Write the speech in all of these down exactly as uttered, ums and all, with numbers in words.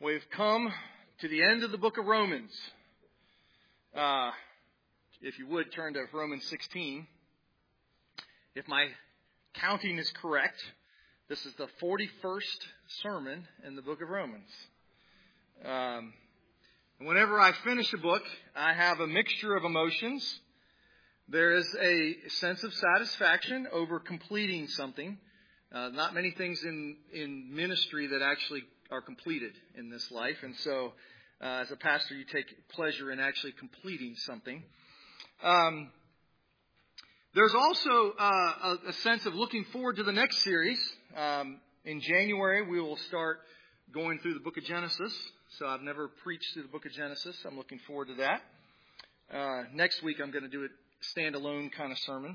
We've come to the end of the book of Romans. Uh, if you would, turn to Romans sixteen. If my counting is correct, this is the forty-first sermon in the book of Romans. Um, whenever I finish a book, I have a mixture of emotions. There is a sense of satisfaction over completing something. Uh, not many things in, in ministry that actually are completed in this life. And so, uh, as a pastor, you take pleasure in actually completing something. Um, there's also uh, a, a sense of looking forward to the next series. Um, in January, we will start going through the book of Genesis. So I've never preached through the book of Genesis. I'm looking forward to that. Uh, next week, I'm going to do a standalone kind of sermon.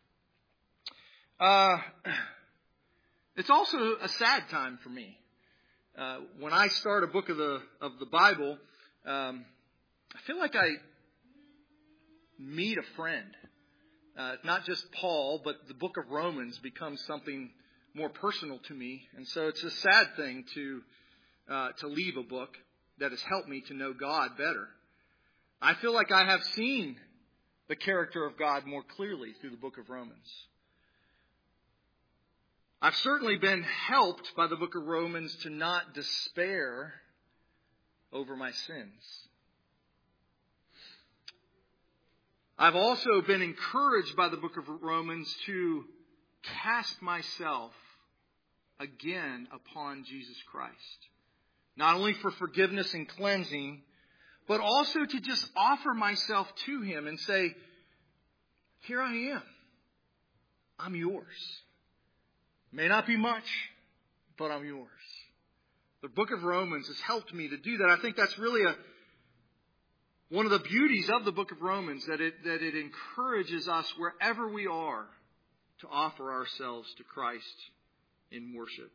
Uh, it's also a sad time for me. Uh, when I start a book of the of the Bible, um, I feel like I meet a friend. Uh, not just Paul, but the book of Romans becomes something more personal to me, and so it's a sad thing to uh, to leave a book that has helped me to know God better. I feel like I have seen the character of God more clearly through the book of Romans. I've certainly been helped by the book of Romans to not despair over my sins. I've also been encouraged by the book of Romans to cast myself again upon Jesus Christ. Not only for forgiveness and cleansing, but also to just offer myself to Him and say, here I am. I'm yours. May not be much, but I'm yours. The book of Romans has helped me to do that. I think that's really a one of the beauties of the book of Romans, that it that it encourages us wherever we are to offer ourselves to Christ in worship.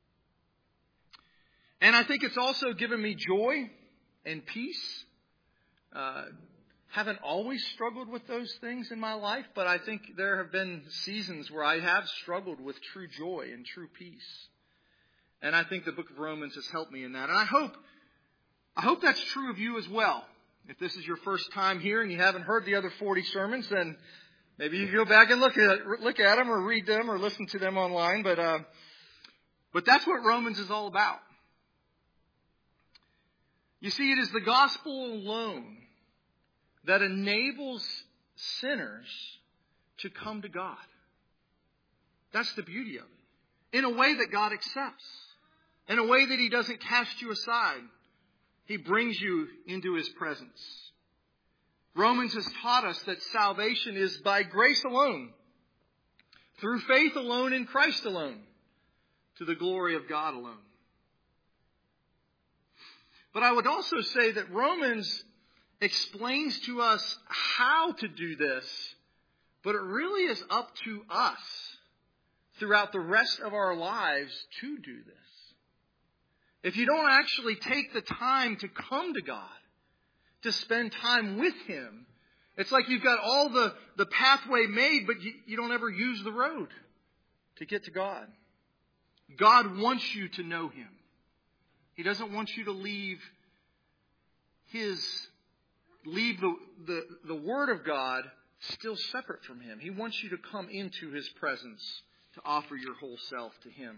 And I think it's also given me joy and peace. Uh, haven't always struggled with those things in my life, but I think there have been seasons where I have struggled with true joy and true peace. And I think the book of Romans has helped me in that. And I hope, I hope that's true of you as well. If this is your first time here and you haven't heard the other forty sermons, then maybe you go back and look at look at them or read them or listen to them online. But uh, but that's what Romans is all about. You see, it is the gospel alone that enables sinners to come to God. That's the beauty of it. In a way that God accepts. In a way that He doesn't cast you aside. He brings you into His presence. Romans has taught us that salvation is by grace alone. Through faith alone in Christ alone. To the glory of God alone. But I would also say that Romans explains to us how to do this, but it really is up to us throughout the rest of our lives to do this. If you don't actually take the time to come to God, to spend time with Him, it's like you've got all the, the pathway made, but you, you don't ever use the road to get to God. God wants you to know Him. He doesn't want you to leave His leave the, the, the Word of God still separate from Him. He wants you to come into His presence to offer your whole self to Him.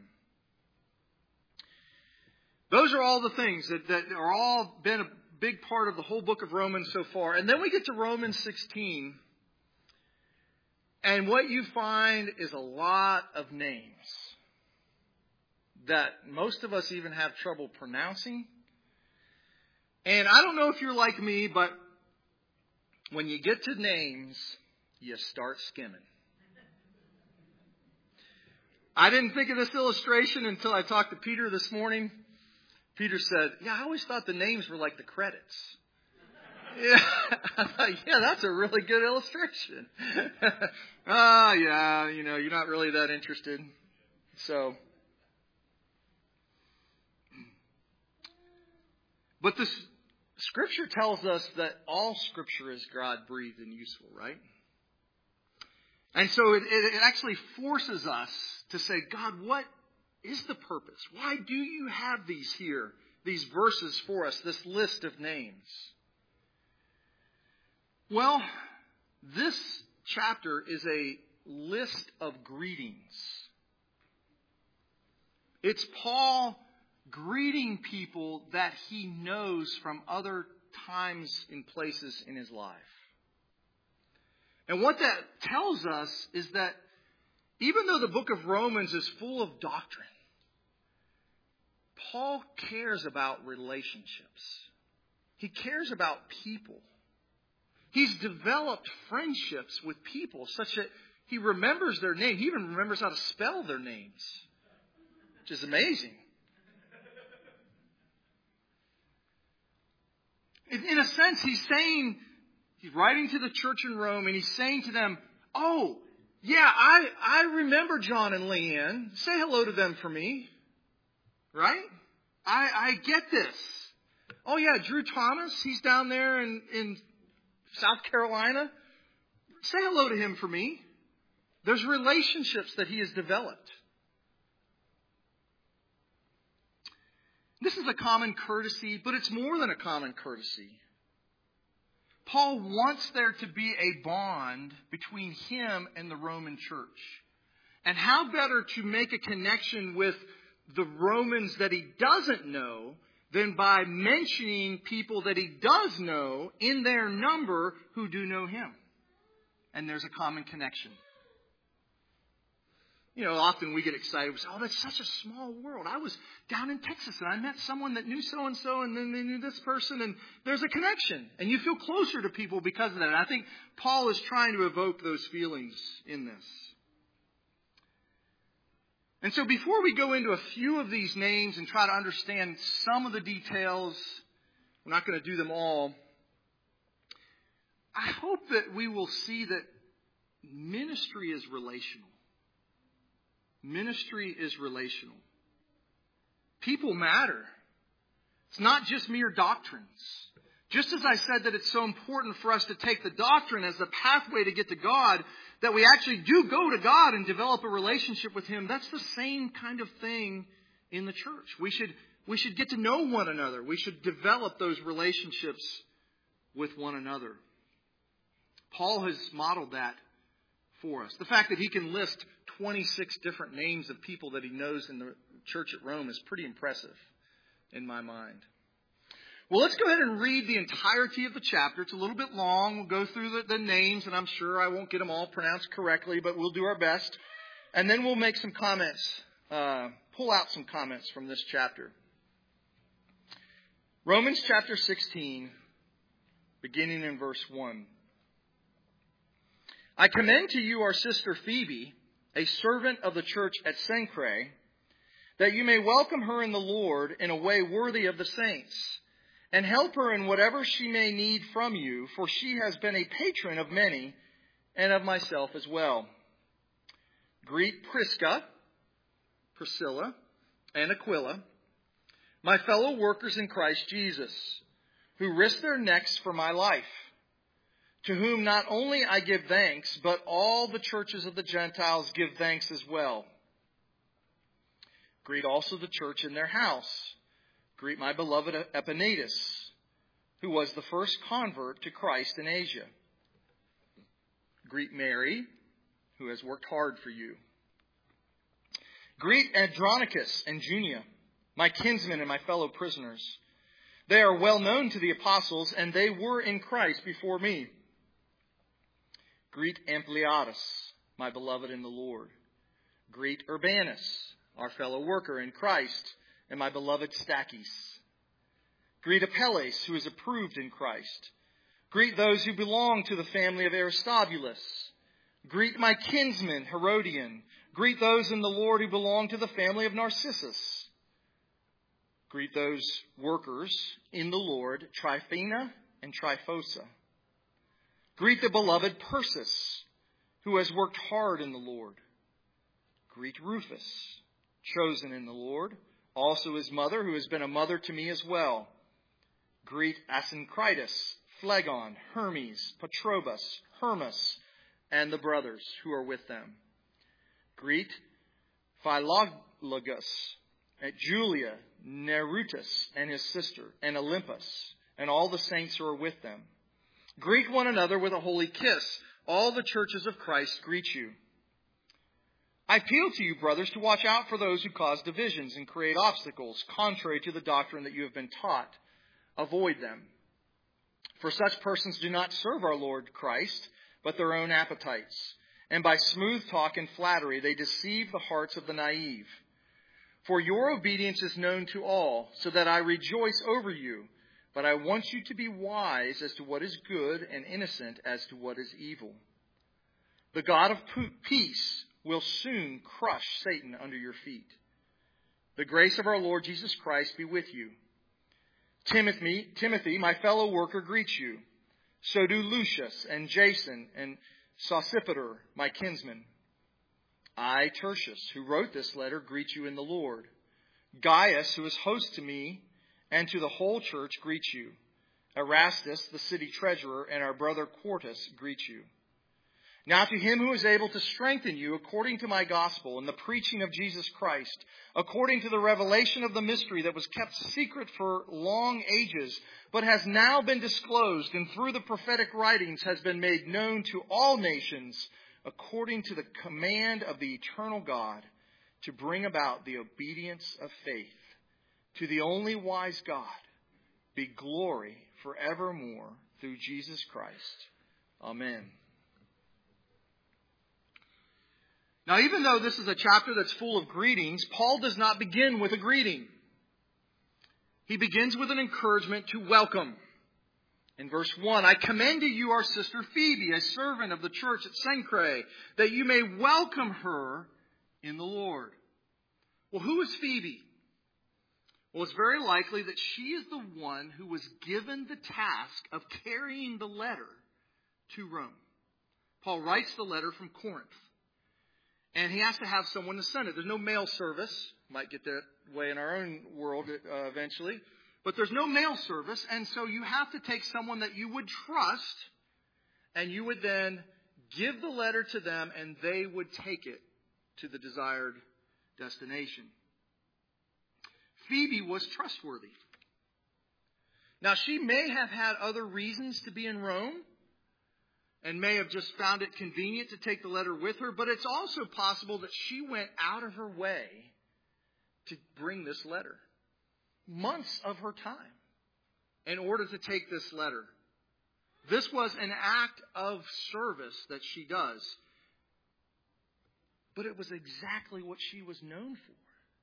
Those are all the things that, that are all been a big part of the whole book of Romans so far. And then we get to Romans sixteen. And what you find is a lot of names that most of us even have trouble pronouncing. And I don't know if you're like me, but when you get to names, you start skimming. I didn't think of this illustration until I talked to Peter this morning. Peter said, yeah, I always thought the names were like the credits. Yeah, I thought, yeah, that's a really good illustration. Ah, uh, yeah, you know, you're not really that interested. So, but this Scripture tells us that all Scripture is God-breathed and useful, right? And so it, it, it actually forces us to say, God, what is the purpose? Why do you have these here these verses for us, this list of names? Well, this chapter is a list of greetings. It's Paul greeting people that he knows from other times and places in his life. And what that tells us is that even though the book of Romans is full of doctrine, Paul cares about relationships. He cares about people. He's developed friendships with people such that he remembers their name. He even remembers how to spell their names, which is amazing. In, in a sense, he's saying, he's writing to the church in Rome, and he's saying to them, oh, yeah, I, I remember John and Leanne. Say hello to them for me. Right? I, I get this. Oh, yeah, Drew Thomas, he's down there in, in South Carolina. Say hello to him for me. There's relationships that he has developed. This is a common courtesy, but it's more than a common courtesy. Paul wants there to be a bond between him and the Roman church. And how better to make a connection with the Romans that he doesn't know than by mentioning people that he does know in their number who do know him. And there's a common connection. You know, often we get excited. We say, oh, that's such a small world. I was down in Texas and I met someone that knew so-and-so and then they knew this person. And there's a connection. And you feel closer to people because of that. And I think Paul is trying to evoke those feelings in this. And so before we go into a few of these names and try to understand some of the details, we're not going to do them all. I hope that we will see that ministry is relational. Ministry is relational. People matter. It's not just mere doctrines. Just as I said that it's so important for us to take the doctrine as the pathway to get to God, that we actually do go to God and develop a relationship with Him, that's the same kind of thing in the church. We should, we should get to know one another. We should develop those relationships with one another. Paul has modeled that for us. The fact that he can list twenty-six different names of people that he knows in the church at Rome is pretty impressive in my mind. Well, let's go ahead and read the entirety of the chapter. It's a little bit long. We'll go through the, the names, and I'm sure I won't get them all pronounced correctly, but we'll do our best. And then we'll make some comments, uh, pull out some comments from this chapter. Romans chapter sixteen, beginning in verse one. I commend to you our sister Phoebe, a servant of the church at Cenchreae, that you may welcome her in the Lord in a way worthy of the saints, and help her in whatever she may need from you, for she has been a patron of many, and of myself as well. Greet Prisca, Priscilla, and Aquila, my fellow workers in Christ Jesus, who risked their necks for my life, to whom not only I give thanks, but all the churches of the Gentiles give thanks as well. Greet also the church in their house. Greet my beloved Epaenetus, who was the first convert to Christ in Asia. Greet Mary, who has worked hard for you. Greet Andronicus and Junia, my kinsmen and my fellow prisoners. They are well known to the apostles, and they were in Christ before me. Greet Ampliatus, my beloved in the Lord. Greet Urbanus, our fellow worker in Christ, and my beloved Stachys. Greet Apelles, who is approved in Christ. Greet those who belong to the family of Aristobulus. Greet my kinsman Herodian. Greet those in the Lord who belong to the family of Narcissus. Greet those workers in the Lord, Tryphena and Tryphosa. Greet the beloved Persis, who has worked hard in the Lord. Greet Rufus, chosen in the Lord, also his mother, who has been a mother to me as well. Greet Asyncritus, Phlegon, Hermes, Patrobas, Hermas, and the brothers who are with them. Greet Philologus at Julia, Nereus and his sister, and Olympus, and all the saints who are with them. Greet one another with a holy kiss. All the churches of Christ greet you. I appeal to you, brothers, to watch out for those who cause divisions and create obstacles contrary to the doctrine that you have been taught. Avoid them. For such persons do not serve our Lord Christ, but their own appetites. And by smooth talk and flattery, they deceive the hearts of the naive. For your obedience is known to all, so that I rejoice over you. But I want you to be wise as to what is good and innocent as to what is evil. The God of peace will soon crush Satan under your feet. The grace of our Lord Jesus Christ be with you. Timothy, Timothy, my fellow worker, greets you. So do Lucius and Jason and Sosipater, my kinsman. I, Tertius, who wrote this letter, greet you in the Lord. Gaius, who is host to me and to the whole church, greet you. Erastus, the city treasurer, and our brother Quartus greet you. Now to him who is able to strengthen you according to my gospel and the preaching of Jesus Christ, according to the revelation of the mystery that was kept secret for long ages, but has now been disclosed and through the prophetic writings has been made known to all nations, according to the command of the eternal God, to bring about the obedience of faith. To the only wise God be glory forevermore through Jesus Christ. Amen. Now, even though this is a chapter that's full of greetings, Paul does not begin with a greeting. He begins with an encouragement to welcome. In verse one, I commend to you our sister Phoebe, a servant of the church at Cenchreae, that you may welcome her in the Lord. Well, who is Phoebe? Well, it's very likely that she is the one who was given the task of carrying the letter to Rome. Paul writes the letter from Corinth. And he has to have someone to send it. There's no mail service. Might get that way in our own world uh, eventually. But there's no mail service. And so you have to take someone that you would trust. And you would then give the letter to them. And they would take it to the desired destination. Phoebe was trustworthy. Now, she may have had other reasons to be in Rome. And may have just found it convenient to take the letter with her. But it's also possible that she went out of her way to bring this letter. Months of her time in order to take this letter. This was an act of service that she does. But it was exactly what she was known for.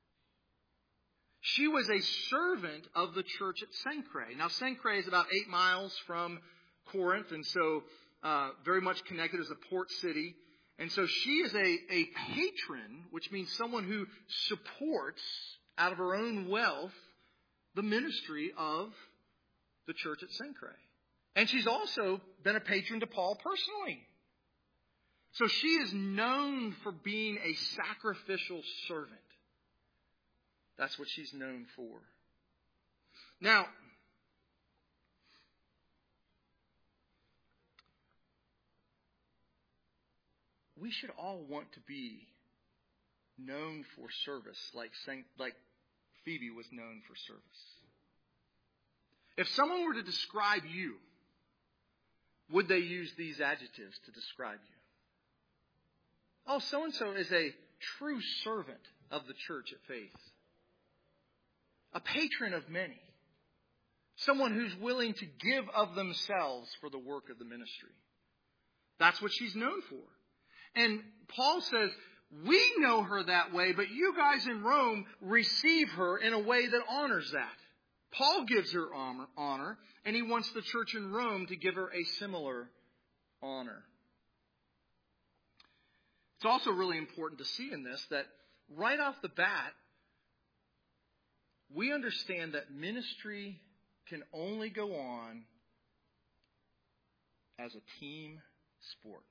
She was a servant of the church at Cenchreae. Now, Cenchreae is about eight miles from Corinth. And so Uh, very much connected as a port city. And so she is a, a patron, which means someone who supports out of her own wealth the ministry of the church at Cenchreae. And she's also been a patron to Paul personally. So she is known for being a sacrificial servant. That's what she's known for. Now, we should all want to be known for service like like Phoebe was known for service. If someone were to describe you, would they use these adjectives to describe you? Oh, so-and-so is a true servant of the church at Faith. A patron of many. Someone who's willing to give of themselves for the work of the ministry. That's what she's known for. And Paul says, we know her that way, but you guys in Rome receive her in a way that honors that. Paul gives her honor, and he wants the church in Rome to give her a similar honor. It's also really important to see in this that right off the bat, we understand that ministry can only go on as a team sport.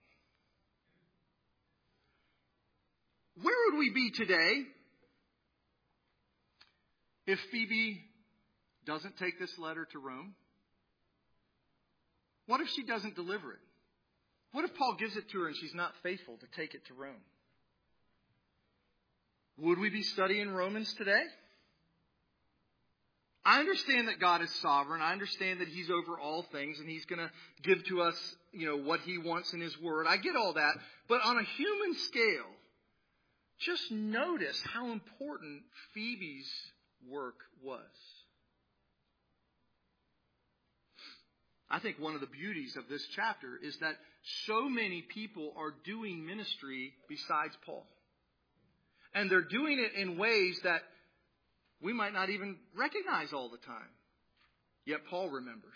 Where would we be today if Phoebe doesn't take this letter to Rome? What if she doesn't deliver it? What if Paul gives it to her and she's not faithful to take it to Rome? Would we be studying Romans today? I understand that God is sovereign. I understand that He's over all things and He's going to give to us, you know, what He wants in His Word. I get all that. But on a human scale, just notice how important Phoebe's work was. I think one of the beauties of this chapter is that so many people are doing ministry besides Paul. And they're doing it in ways that we might not even recognize all the time. Yet Paul remembers.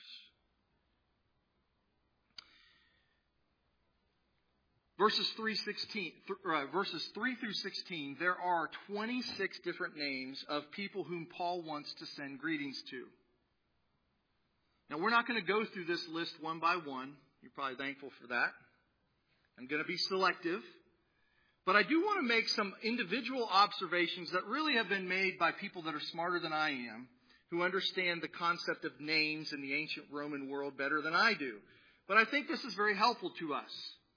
Verses three, sixteen, uh, verses three through sixteen, there are twenty-six different names of people whom Paul wants to send greetings to. Now, we're not going to go through this list one by one. You're probably thankful for that. I'm going to be selective. But I do want to make some individual observations that really have been made by people that are smarter than I am, who understand the concept of names in the ancient Roman world better than I do. But I think this is very helpful to us.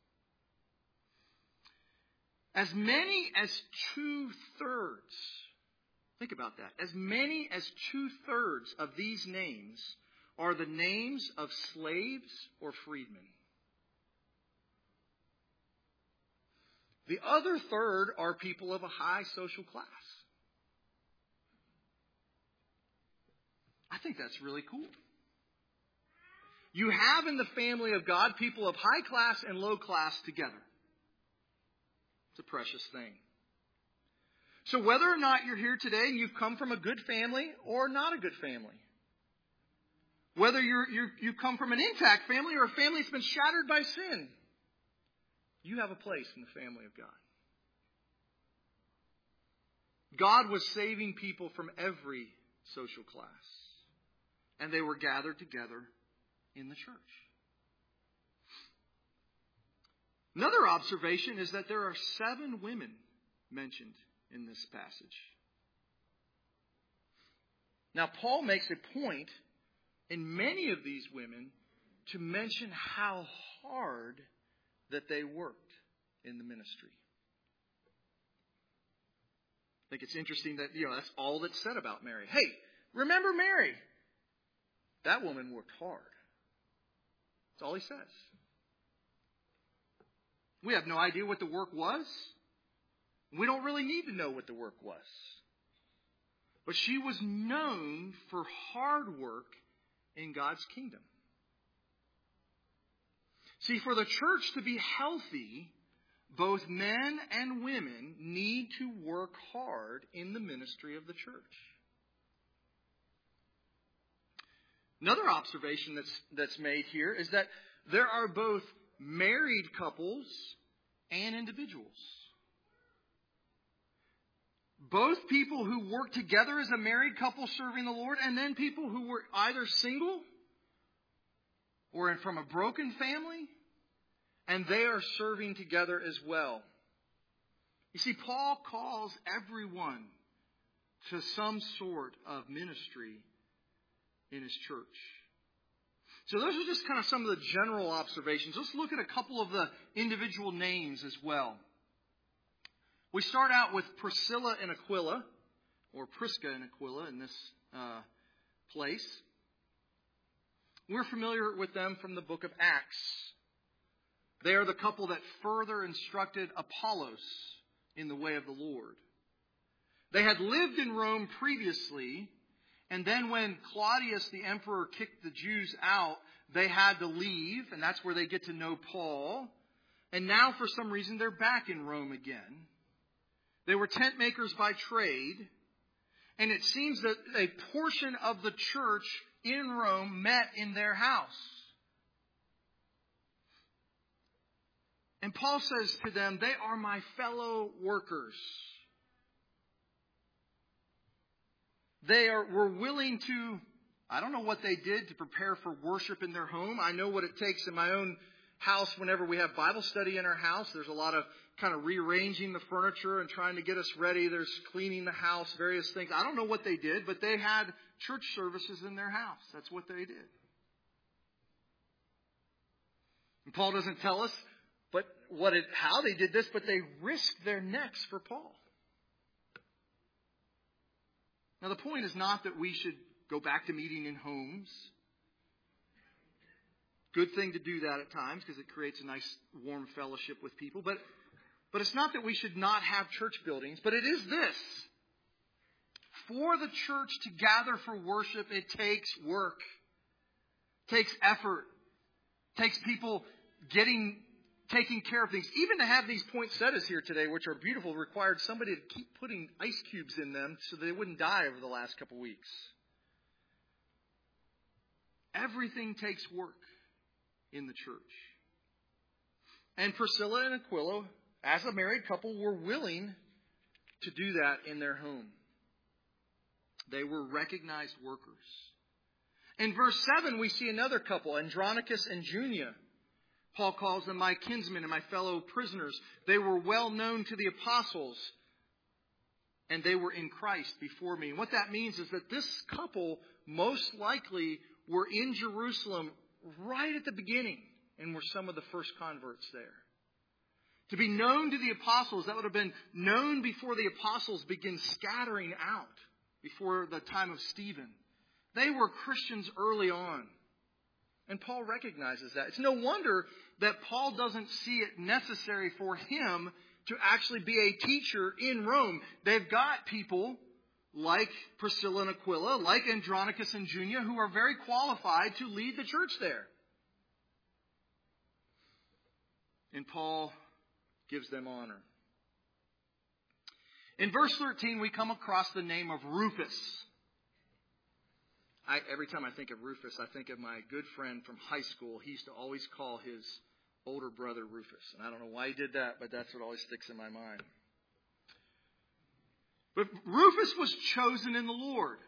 As many as two-thirds, think about that, as many as two-thirds of these names are the names of slaves or freedmen. The other third are people of a high social class. I think that's really cool. You have in the family of God people of high class and low class together. It's a precious thing. So whether or not you're here today and you've come from a good family or not a good family, whether you're, you're, you come from an intact family or a family that's been shattered by sin, you have a place in the family of God. God was saving people from every social class. And they were gathered together in the church. Another observation is that there are seven women mentioned in this passage. Now, Paul makes a point in many of these women to mention how hard that they worked in the ministry. I think it's interesting that, you know, that's all that's said about Mary. Hey, remember Mary? That woman worked hard. That's all he says. We have no idea what the work was. We don't really need to know what the work was. But she was known for hard work in God's kingdom. See, for the church to be healthy, both men and women need to work hard in the ministry of the church. Another observation that's that's made here is that there are both married couples and individuals. Both people who work together as a married couple serving the Lord, and then people who were either single or from a broken family, and they are serving together as well. You see, Paul calls everyone to some sort of ministry in his church. So those are just kind of some of the general observations. Let's look at a couple of the individual names as well. We start out with Priscilla and Aquila, or Prisca and Aquila in this uh, place. We're familiar with them from the book of Acts. They are the couple that further instructed Apollos in the way of the Lord. They had lived in Rome previously, and then when Claudius the emperor kicked the Jews out, they had to leave, and that's where they get to know Paul. And now for some reason they're back in Rome again. They were tent makers by trade, and it seems that a portion of the church in Rome met in their house. And Paul says to them, they are my fellow workers. They are, were willing to, I don't know what they did to prepare for worship in their home. I know what it takes in my own house whenever we have Bible study in our house. There's a lot of kind of rearranging the furniture and trying to get us ready. There's cleaning the house, various things. I don't know what they did, but they had church services in their house. That's what they did. And Paul doesn't tell us but what it, how they did this, but they risked their necks for Paul. Now, the point is not that we should go back to meeting in homes. Good thing to do that at times because it creates a nice warm fellowship with people. But, but it's not that we should not have church buildings, but it is this. For the church to gather for worship, it takes work. Takes effort. Takes people getting, taking care of things. Even to have these poinsettias here today, which are beautiful, required somebody to keep putting ice cubes in them so they wouldn't die over the last couple weeks. Everything takes work in the church. And Priscilla and Aquila, as a married couple, were willing to do that in their home. They were recognized workers. In verse seven, we see another couple, Andronicus and Junia. Paul calls them my kinsmen and my fellow prisoners. They were well known to the apostles, and they were in Christ before me. And what that means is that this couple most likely were in Jerusalem right at the beginning and were some of the first converts there. To be known to the apostles, that would have been known before the apostles began scattering out, before the time of Stephen. They were Christians early on. And Paul recognizes that. It's no wonder that Paul doesn't see it necessary for him to actually be a teacher in Rome. They've got people like Priscilla and Aquila, like Andronicus and Junia, who are very qualified to lead the church there. And Paul gives them honor. In verse thirteen, we come across the name of Rufus. I, every time I think of Rufus, I think of my good friend from high school. He used to always call his older brother Rufus. And I don't know why he did that, but that's what always sticks in my mind. But Rufus was chosen in the Lord.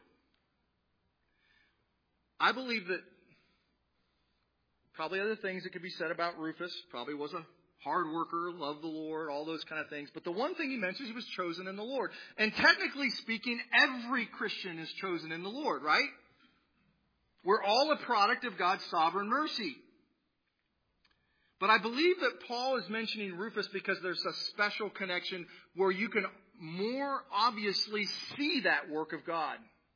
I believe that probably other things that could be said about Rufus. Probably was a hard worker, loved the Lord, all those kind of things. But the one thing he mentions, he was chosen in the Lord. And technically speaking, every Christian is chosen in the Lord, right? We're all a product of God's sovereign mercy. But I believe that Paul is mentioning Rufus because there's a special connection where you can more obviously see that work of God.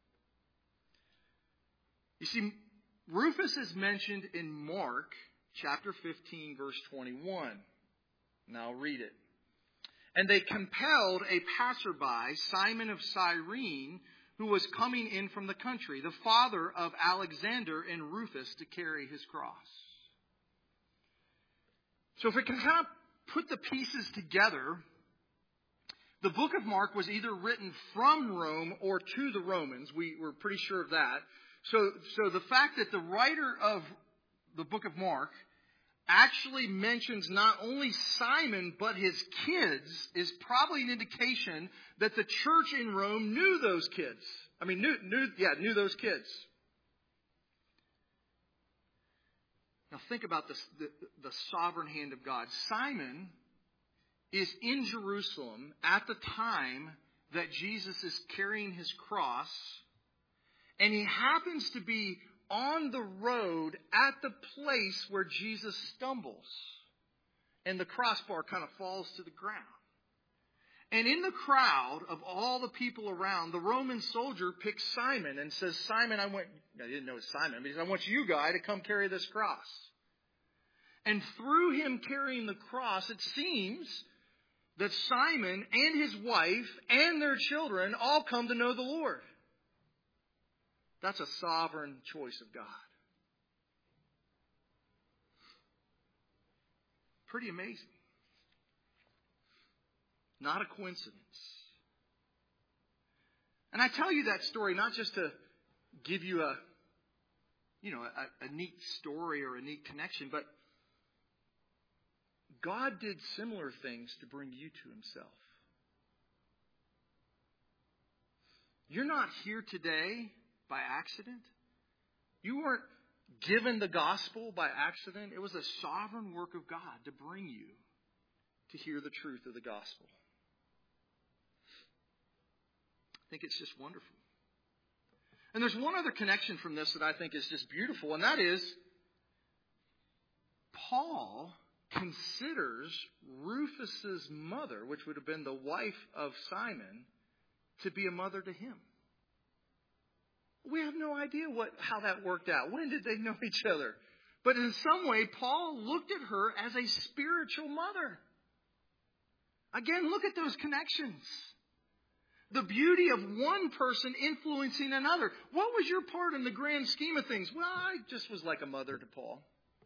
You see, Rufus is mentioned in Mark chapter fifteen, verse twenty-one. Now I'll read it. And they compelled a passerby, Simon of Cyrene, who was coming in from the country, the father of Alexander and Rufus, to carry his cross. So if we can kind of put the pieces together, the book of Mark was either written from Rome or to the Romans. We were pretty sure of that. So, so the fact that the writer of the book of Mark actually mentions not only Simon but his kids is probably an indication that the church in Rome knew those kids. I mean, knew, knew yeah, knew those kids. Now think about this, the, the sovereign hand of God. Simon is in Jerusalem at the time that Jesus is carrying his cross, and he happens to be on the road at the place where Jesus stumbles, and the crossbar kind of falls to the ground. And in the crowd of all the people around, the Roman soldier picks Simon and says, Simon, I want, I didn't know it was Simon, but he said, I want you, guy, to come carry this cross. And through him carrying the cross, it seems that Simon and his wife and their children all come to know the Lord. That's a sovereign choice of God. Pretty amazing. Not a coincidence. And I tell you that story not just to give you a, you know, a, a neat story or a neat connection, but God did similar things to bring you to himself. You're not here today by accident. You weren't given the gospel by accident. It was a sovereign work of God to bring you to hear the truth of the gospel. I think it's just wonderful. And there's one other connection from this that I think is just beautiful, and that is Paul considers Rufus's mother, which would have been the wife of Simon, to be a mother to him. We have no idea what how that worked out. When did they know each other? But in some way, Paul looked at her as a spiritual mother. Again, look at those connections. The beauty of one person influencing another. What was your part in the grand scheme of things? Well, I just was like a mother to Paul.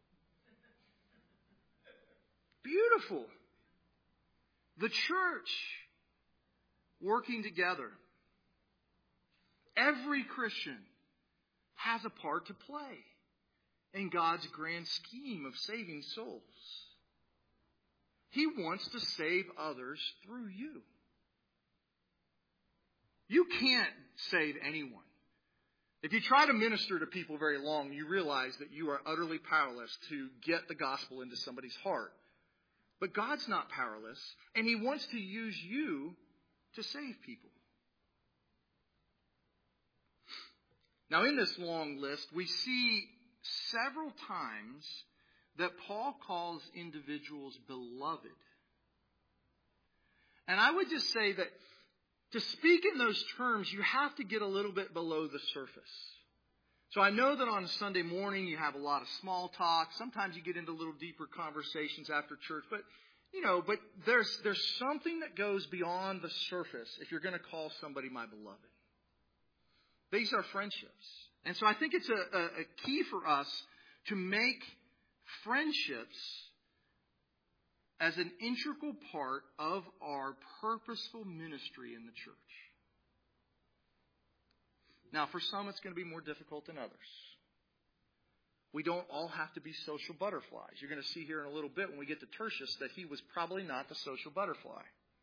Beautiful. The church working together. Every Christian has a part to play in God's grand scheme of saving souls. He wants to save others through you. You can't save anyone. If you try to minister to people very long, you realize that you are utterly powerless to get the gospel into somebody's heart. But God's not powerless, and He wants to use you to save people. Now, in this long list, we see several times that Paul calls individuals beloved. And I would just say that to speak in those terms, you have to get a little bit below the surface. So I know that on a Sunday morning you have a lot of small talk. Sometimes you get into a little deeper conversations after church. But, you know, but there's there's something that goes beyond the surface if you're going to call somebody my beloved. These are friendships. And so I think it's a, a, a key for us to make friendships as an integral part of our purposeful ministry in the church. Now, for some, it's going to be more difficult than others. We don't all have to be social butterflies. You're going to see here in a little bit when we get to Tertius that he was probably not the social butterfly.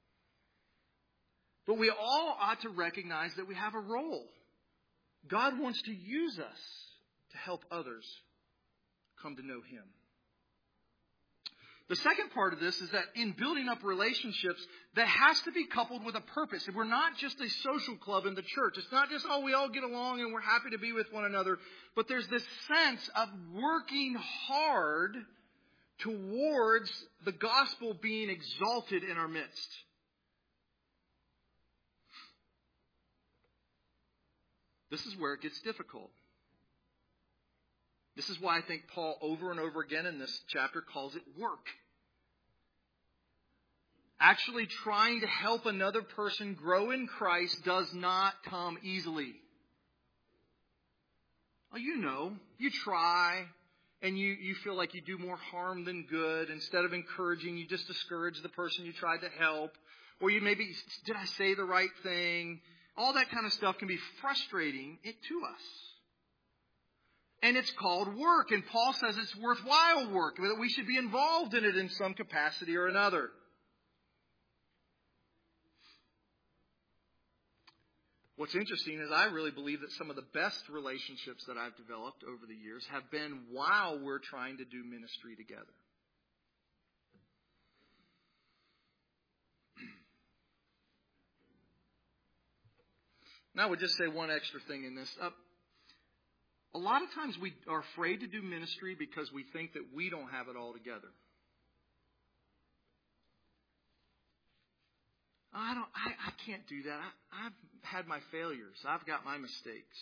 But we all ought to recognize that we have a role. God wants to use us to help others come to know Him. The second part of this is that in building up relationships, that has to be coupled with a purpose. If we're not just a social club in the church, it's not just, oh, we all get along and we're happy to be with one another, but there's this sense of working hard towards the gospel being exalted in our midst. This is where it gets difficult. This is why I think Paul over and over again in this chapter calls it work. Actually trying to help another person grow in Christ does not come easily. Well, you know, you try and you, you feel like you do more harm than good. Instead of encouraging, you just discourage the person you tried to help. Or you maybe, did I say the right thing? All that kind of stuff can be frustrating it to us. And it's called work. And Paul says it's worthwhile work, that we should be involved in it in some capacity or another. What's interesting is I really believe that some of the best relationships that I've developed over the years have been while we're trying to do ministry together. And I would just say one extra thing in this. Uh, a lot of times we are afraid to do ministry because we think that we don't have it all together. I don't. I, I can't do that. I, I've had my failures. I've got my mistakes.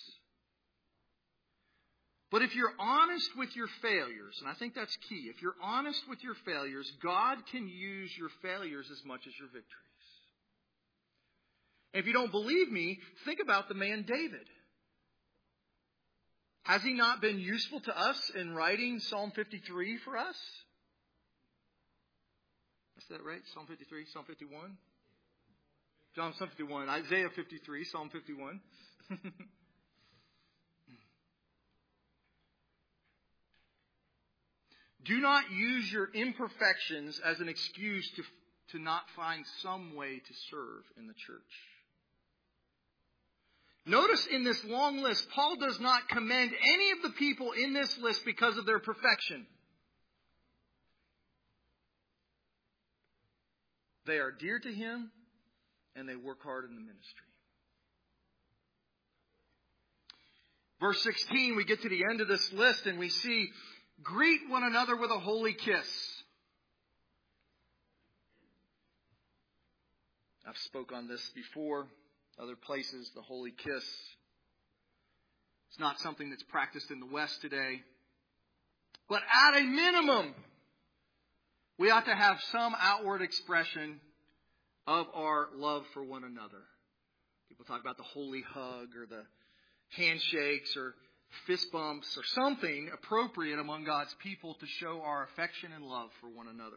But if you're honest with your failures, and I think that's key, if you're honest with your failures, God can use your failures as much as your victories. If you don't believe me, think about the man David. Has he not been useful to us in writing Psalm fifty-three for us? Is that right? Psalm fifty-three, Psalm fifty-one? Psalm fifty-one, Isaiah fifty-three, Psalm fifty-one. Do not use your imperfections as an excuse to, to not find some way to serve in the church. Notice in this long list, Paul does not commend any of the people in this list because of their perfection. They are dear to him, and they work hard in the ministry. Verse sixteen, we get to the end of this list, and we see, greet one another with a holy kiss. I've spoke on this before. Other places, the holy kiss. It's not something that's practiced in the West today. But at a minimum, we ought to have some outward expression of our love for one another. People talk about the holy hug or the handshakes or fist bumps or something appropriate among God's people to show our affection and love for one another.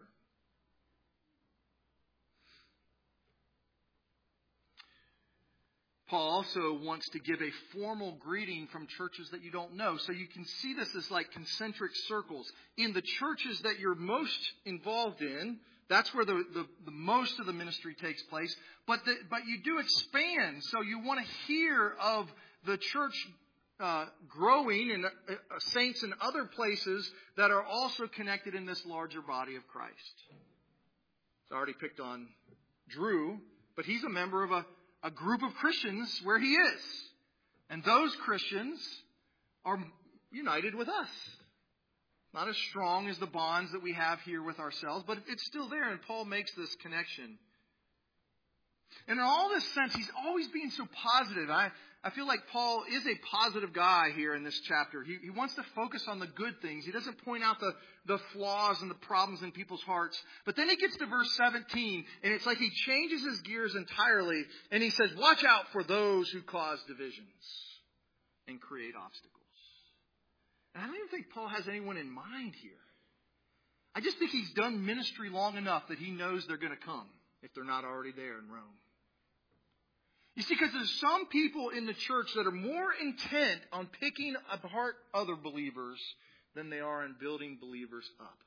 Paul also wants to give a formal greeting from churches that you don't know. So you can see this as like concentric circles. In the churches that you're most involved in, that's where the, the, the most of the ministry takes place. But the, but you do expand. So you want to hear of the church uh, growing and uh, saints in other places that are also connected in this larger body of Christ. I already picked on Drew, but he's a member of a A group of Christians where he is. And those Christians are united with us. Not as strong as the bonds that we have here with ourselves, but it's still there, and Paul makes this connection. And in all this sense, he's always being so positive. I, I feel like Paul is a positive guy here in this chapter. He, he wants to focus on the good things. He doesn't point out the, the flaws and the problems in people's hearts. But then he gets to verse seventeen, and it's like he changes his gears entirely, and he says, watch out for those who cause divisions and create obstacles. And I don't even think Paul has anyone in mind here. I just think he's done ministry long enough that he knows they're going to come if they're not already there in Rome. You see, because there's some people in the church that are more intent on picking apart other believers than they are in building believers up.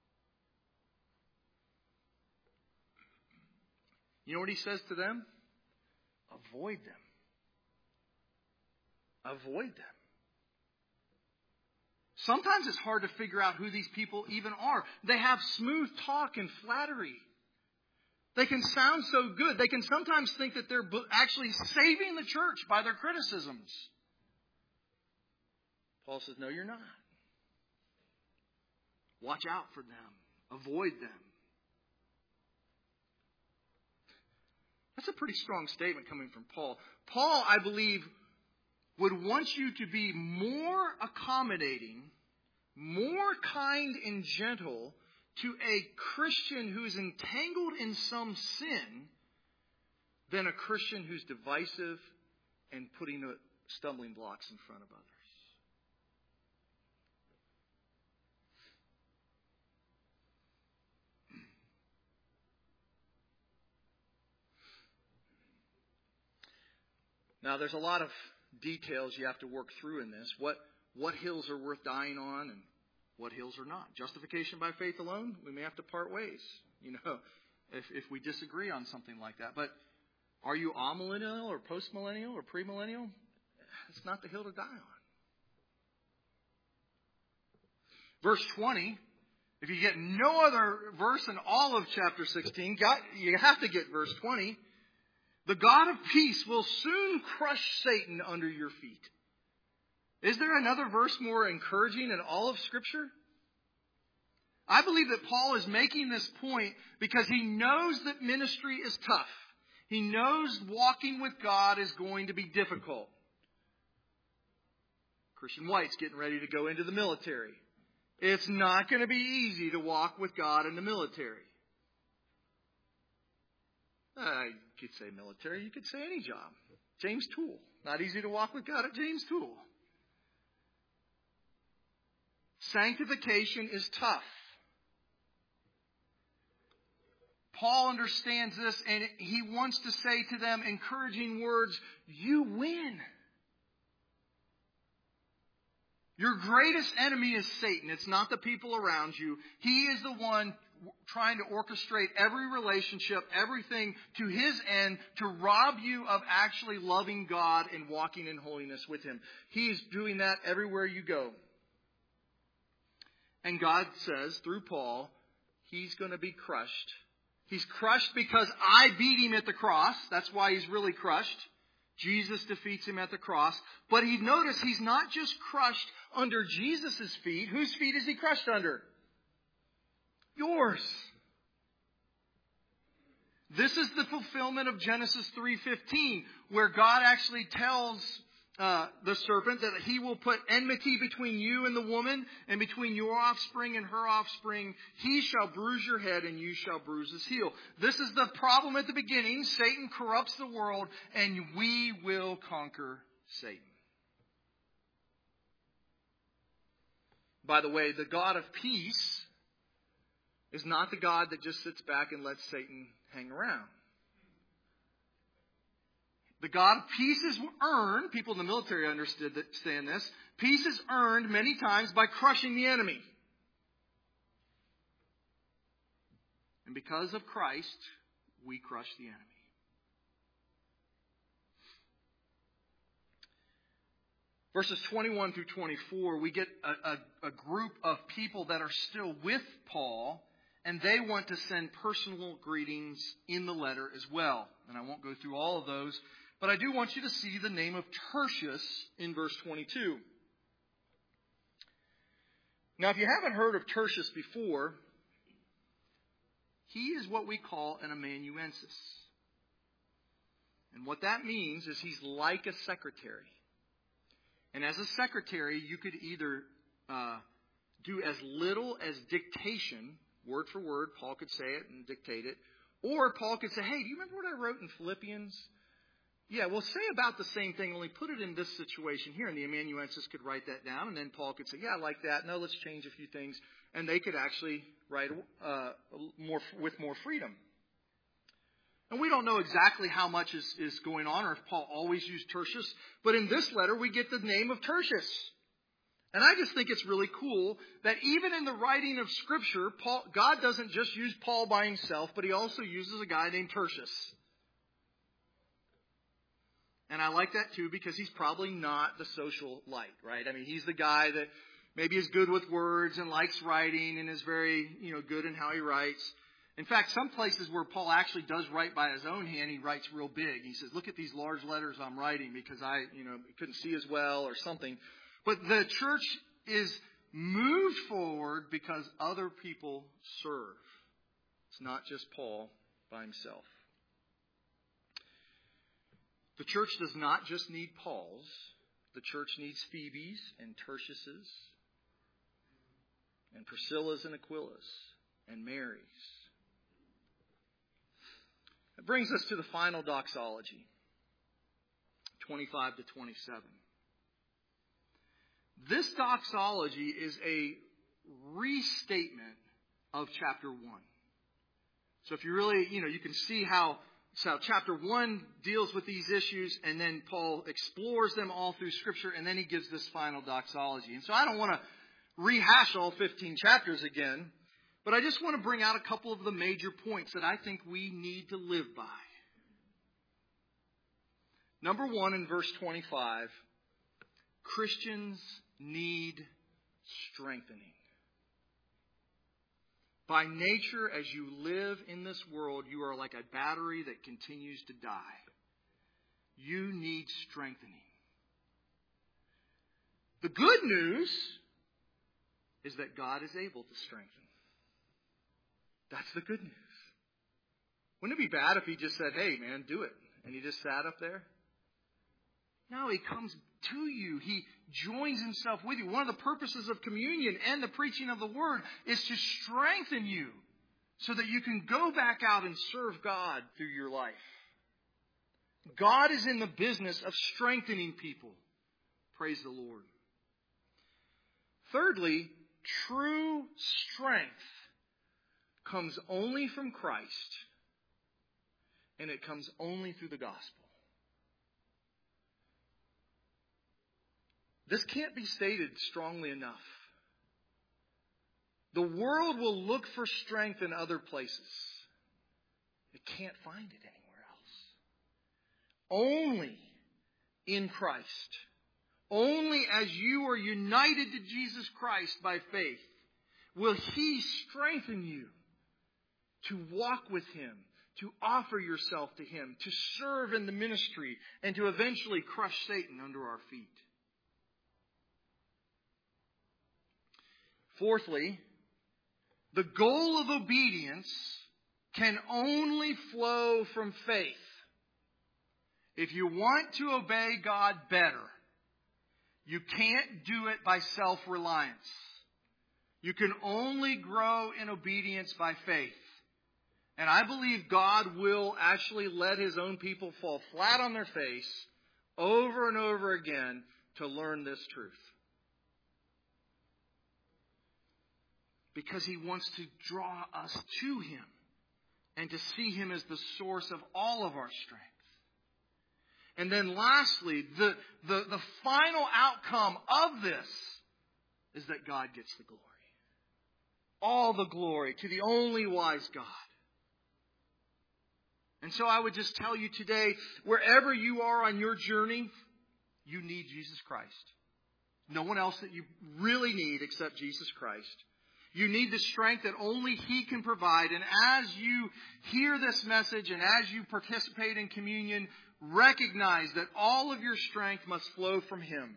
You know what he says to them? Avoid them. Avoid them. Sometimes it's hard to figure out who these people even are. They have smooth talk and flattery. They can sound so good. They can sometimes think that they're actually saving the church by their criticisms. Paul says, no, you're not. Watch out for them. Avoid them. That's a pretty strong statement coming from Paul. Paul, I believe, would want you to be more accommodating, more kind and gentle to a Christian who's entangled in some sin than a Christian who's divisive and putting stumbling blocks in front of others. Now, there's a lot of details you have to work through in this. What, what hills are worth dying on and what hills are not. Justification by faith alone, we may have to part ways, you know, if, if we disagree on something like that. But are you amillennial or postmillennial or premillennial? It's not the hill to die on. Verse twenty, if you get no other verse in all of chapter sixteen, got, you have to get verse twenty. The God of peace will soon crush Satan under your feet. Is there another verse more encouraging in all of Scripture? I believe that Paul is making this point because he knows that ministry is tough. He knows walking with God is going to be difficult. Christian White's getting ready to go into the military. It's not going to be easy to walk with God in the military. Uh, you could say military. You could say any job. James Toole. Not easy to walk with God at James Toole. Sanctification is tough. Paul understands this, and he wants to say to them encouraging words, you win. Your greatest enemy is Satan. It's not the people around you. He is the one trying to orchestrate every relationship, everything to his end to rob you of actually loving God and walking in holiness with Him. He is doing that everywhere you go. And God says, through Paul, He's going to be crushed. He's crushed because I beat Him at the cross. That's why He's really crushed. Jesus defeats Him at the cross. But he notice He's not just crushed under Jesus' feet. Whose feet is He crushed under? Yours. This is the fulfillment of Genesis three fifteen, where God actually tells uh, the serpent, that he will put enmity between you and the woman, and between your offspring and her offspring. He shall bruise your head, and you shall bruise his heel. This is the problem at the beginning. Satan corrupts the world, and we will conquer Satan. By the way, the God of peace is not the God that just sits back and lets Satan hang around. The God of peace is earned. People in the military understood that, understand this. Peace is earned many times by crushing the enemy. And because of Christ, we crush the enemy. Verses twenty-one through twenty-four, we get a, a, a group of people that are still with Paul, and they want to send personal greetings in the letter as well. And I won't go through all of those, but I do want you to see the name of Tertius in verse twenty-two. Now, if you haven't heard of Tertius before, he is what we call an amanuensis. And what that means is he's like a secretary. And as a secretary, you could either uh, do as little as dictation, word for word. Paul could say it and dictate it. Or Paul could say, hey, do you remember what I wrote in Philippians? Yeah, well, say about the same thing, only put it in this situation here. And the amanuensis could write that down. And then Paul could say, yeah, I like that. No, let's change a few things. And they could actually write uh, more with more freedom. And we don't know exactly how much is, is going on, or if Paul always used Tertius. But in this letter, we get the name of Tertius. And I just think it's really cool that even in the writing of Scripture, Paul, God doesn't just use Paul by himself, but he also uses a guy named Tertius. And I like that too, because he's probably not the social light, right? I mean, he's the guy that maybe is good with words and likes writing and is very, you know, good in how he writes. In fact, some places where Paul actually does write by his own hand, he writes real big. He says, look at these large letters I'm writing because I, you know, couldn't see as well or something. But the church is moved forward because other people serve. It's not just Paul by himself. The church does not just need Paul's. The church needs Phoebe's and Tertius's and Priscilla's and Aquila's and Mary's. That brings us to the final doxology, twenty-five to twenty-seven. This doxology is a restatement of chapter one. So if you really, you know, you can see how, so chapter one deals with these issues, and then Paul explores them all through Scripture, and then he gives this final doxology. And so I don't want to rehash all fifteen chapters again, but I just want to bring out a couple of the major points that I think we need to live by. Number one, in verse twenty-five, Christians need strengthening. By nature, as you live in this world, you are like a battery that continues to die. You need strengthening. The good news is that God is able to strengthen. That's the good news. Wouldn't it be bad if he just said, hey, man, do it, and he just sat up there? No, he comes to you. He joins himself with you. One of the purposes of communion and the preaching of the Word is to strengthen you so that you can go back out and serve God through your life. God is in the business of strengthening people. Praise the Lord. Thirdly, true strength comes only from Christ, and it comes only through the gospel. This can't be stated strongly enough. The world will look for strength in other places. It can't find it anywhere else. Only in Christ. Only as you are united to Jesus Christ by faith will He strengthen you to walk with Him, to offer yourself to Him, to serve in the ministry, and to eventually crush Satan under our feet. Fourthly, the goal of obedience can only flow from faith. If you want to obey God better, You can't do it by self-reliance. You can only grow in obedience by faith. And I believe God will actually let His own people fall flat on their face over and over again to learn this truth. Because He wants to draw us to Him and to see Him as the source of all of our strength. And then lastly, the, the, the final outcome of this is that God gets the glory. All the glory to the only wise God. And so I would just tell you today, wherever you are on your journey, you need Jesus Christ. No one else that you really need except Jesus Christ. You need the strength that only He can provide. And as you hear this message and as you participate in communion, recognize that all of your strength must flow from Him.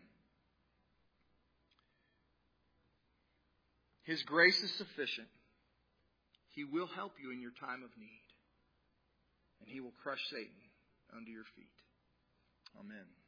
His grace is sufficient. He will help you in your time of need. And He will crush Satan under your feet. Amen.